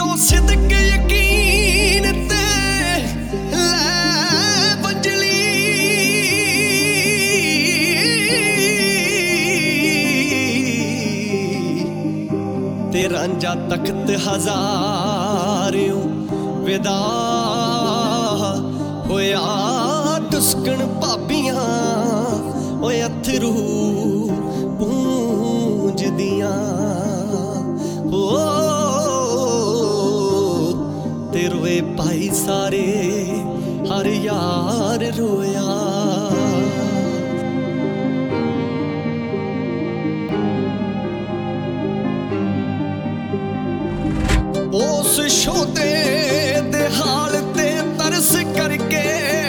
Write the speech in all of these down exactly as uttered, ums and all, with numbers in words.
ਤੋਂ ਸਿਦਕ ਯਕੀਨ ਤੇ ਲੈ ਬੰਜਲੀ ਤੇ ਰਾਂਝਾ ਤਖਤ ਹਜ਼ਾਰਿਓਂ ਵਿਦਾ ਹੋਇਆ ਦੁਸਕਣ ਭਾਬੀਆਂ ਓਏ ਅਥਰੂ ਪੂੰਝਦੀਆਂ ਓ ਤੇ ਰੋਏ ਭਾਈ ਸਾਰੇ ਹਰ ਯਾਰ ਰੋਇਆ ਉਸ ਛੋਟੇ ਦੇ ਹਾਲ ਤੇ ਤਰਸ ਕਰਕੇ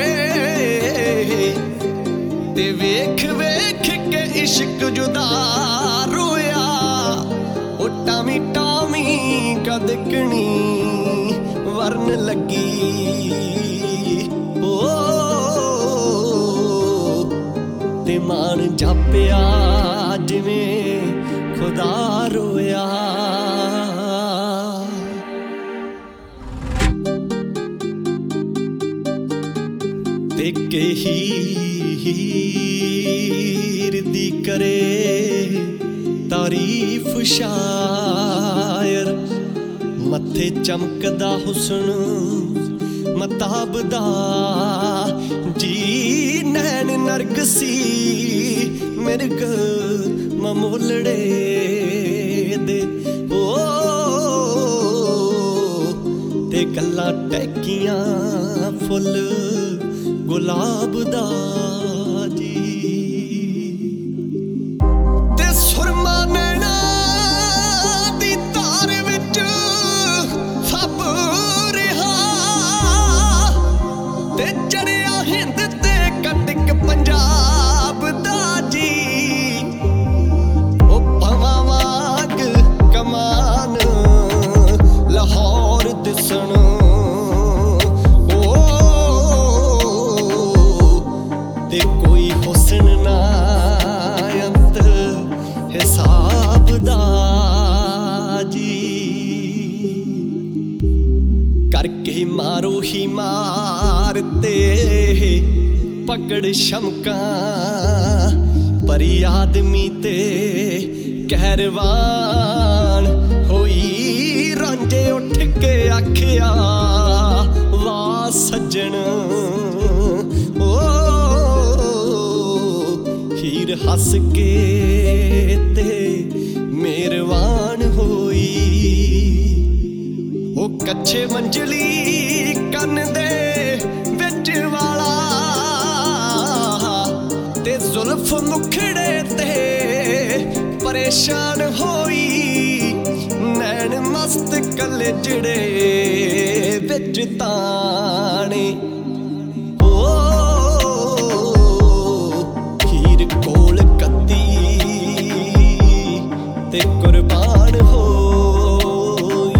ਤੇ ਵੇਖ ਵੇਖ ਕੇ ਇਸ਼ਕ ਜੁਦਾ ਰੋਇਆ ਉਹ ਟਾਵੀ ਟਾਵੀ ਕਦਕਣੀ ਵਰਨ ਲੱਗੀ ਓ ਤੇ ਮਾਣ ਜਾਪਿਆ ਜਿਵੇਂ ਖੁਦਾ ਰੋਇਆ ਤੇ ਹੀਰ ਦੀ ਕਰੇ ਤਾਰੀਫ ਸ਼ਾਇਰ ਮੱਥੇ ਚਮਕਦਾ ਹੁਸਨ ਮਤਾਬ ਦਾ ਜੀ ਨੈਣ ਨਰਗਸੀ ਮਿਰਗ ਮਮੋਲੜੇ ਦੇ ਓ ਤੇ ਗੱਲਾਂ ਟੈਕੀਆਂ ਫੁੱਲ ਗੁਲਾਬ ਦਾ ਜੀ ਤੇ ਸੁਰਮਾ ਨੈਣਾ ਦੀ ਧਾਰ ਵਿੱਚ ਫੱਬ ਰਿਹਾ ਤੇ ਚੜਿਆ ਹਿੰਦ ਤੇ ਕਟਕ ਪੰਜਾਬ ਦਾ ਜੀ ਉਹ ਭਵਾਂ ਵਾਂਗ ਕਮਾਨ ਲਾਹੌਰ ਦਿਸਣ ਤੇ ਕੋਈ ਹੁਸਨ ਨਾ ਅੰਤ ਹਿਸਾਬ ਦਾ ਜੀ ਕਰਕੇ ਮਾਰੋ ਹੀ ਮਾਰ ਤੇ ਪਕੜ ਸ਼ਮਕਾਂ ਪਰੀ ਆਦਮੀ ਤੇ ਕਹਿਰਵਾਨ ਹੋਈ ਰਾਂਝੇ ਉੱਠ ਕੇ ਆਖਿਆ ਵਾਹ ਸੱਜਣ ਓ ਹੀਰ ਹੱਸ ਕੇ ਤੇ ਮਿਹਰਬਾਨ ਹੋਈ ਉਹ ਕੱਚੇ ਮੰਜਲੀ ਕੰਨ ਦੇ ਵਿੱਚ ਵਾਲਾ ਤੇ ਜ਼ੁਲਫ ਮੁਖੜੇ ਤੇ ਪਰੇਸ਼ਾਨ ਹੋਈ ਨੈਣ ਮਸਤ ਕੱਲੇ ਜਿਹੜੇ ਵਿੱਚ ਤਾਣੇ ਕੋਲ ਕੱਤੀ ਤੇ ਕੁਰਬਾਨ ਹੋਈ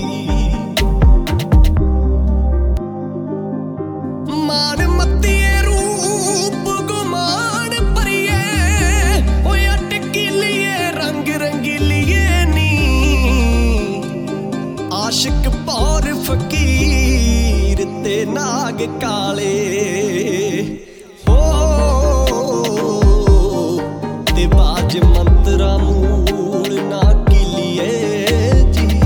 ਮਾਨ ਮੱਤੀਏ ਰੂਪ ਗੁਮਾਨ ਭਰੀਏ ਓਏ ਅਟਕੀਲੀਏ ਰੰਗ ਰੰਗੀਲੀਏ ਨੀ ਆਸ਼ਿਕ ਭੌਰ ਫਕੀਰ ਤੇ ਨਾਗ ਕਾਲੇ ਬਾਜ ਮੰਤਰਾ ਮੂਲ ਨਾ ਕਿਲੀਏ ਜੀ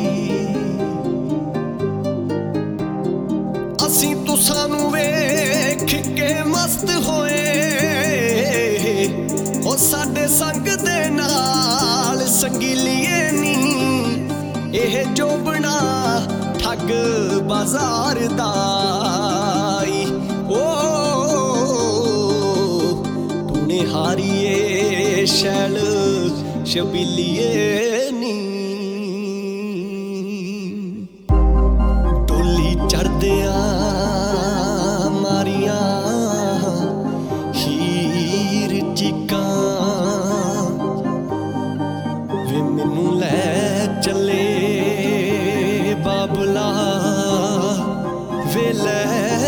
ਅਸੀਂ ਤੁਸਾਂ ਨੂੰ ਵੇਖ ਕੇ ਮਸਤ ਹੋਏ ਉਹ ਸਾਡੇ ਸੰਗ ਦੇ ਨਾਲ ਸੰਗੀਲੀਏ ਨੀ ਇਹ ਜੋ ਬਣਾ ਠੱਗ ਬਾਜ਼ਾਰ ਦਾ ਓ ਤੂਨੇ ਹਾਰੀਏ ਸ਼ੈਲ ਸ਼ਬੀਲੀਏ ਨੀ ਡੋਲੀ ਚੜਦਿਆਂ ਮਾਰੀਆਂ ਹੀਰ ਚੀਕਾਂ ਵੇ ਮੈਨੂੰ ਲੈ ਚੱਲੇ ਬਾਬਲਾ ਵੇ ਲੈ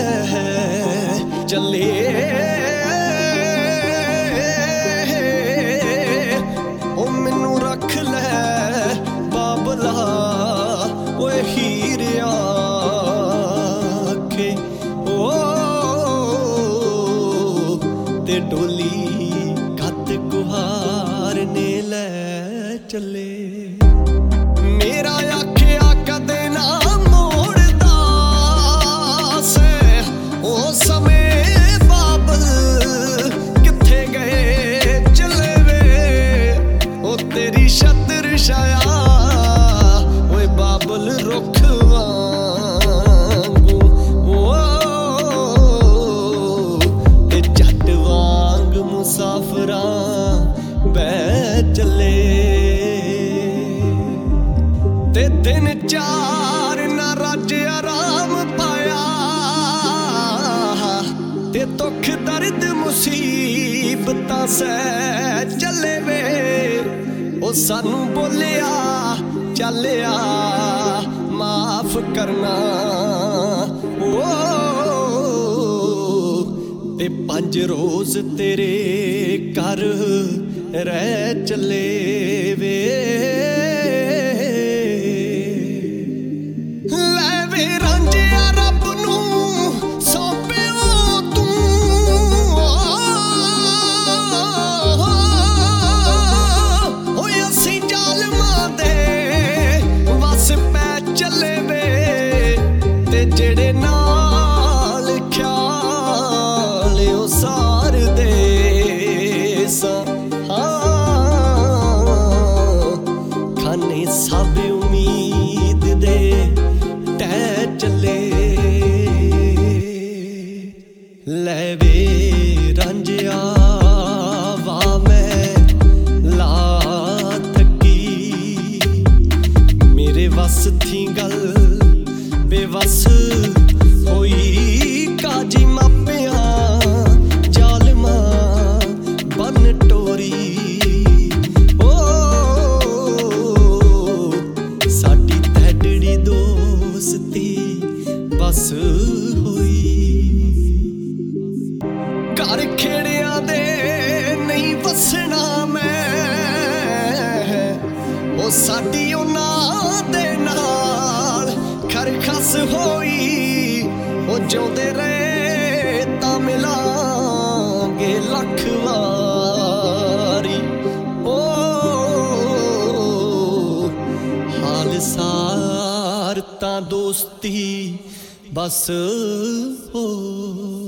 ਚੱਲੇ ਉਹ ਮੈਨੂੰ ਰੱਖ ਲੈ ते डोली कत गुहार ने लै चले। मेरा आखिया कदे ना मोड़दा से ओ समय बाबल किथे गए चले वे। ओ तेरी छतर छाया ओए बाबल रुख वांगू ओ ते जट वांग मुसाफरां बह चले। ते दिन चार ना रज आराम पाया ते दुख दर्द मुसीबतां सह चले वे। ओ सानू बोलिया चलिया माफ करना ओ ते पंज रोज तेरे घर रह चले वे। जेड़े नाल ख्याल ओ सार दे सा खाने सब उम्मीद दे टह चले। लै वे रांझिया वा मैं ला थकी मेरे वस थी गल बेवस होई काजी मापिया जालमा बन टोरी। ओ साडी तैडड़ी दोस्ती बस होई। घर खेड़िया दे नहीं वसना मैं ओ साडी उन्हां दे नाल खरखस होई। ओ जिउंदे रहे तां मिलांगे लख वारी। ओ हाल सार तां दोस्ती बस हो।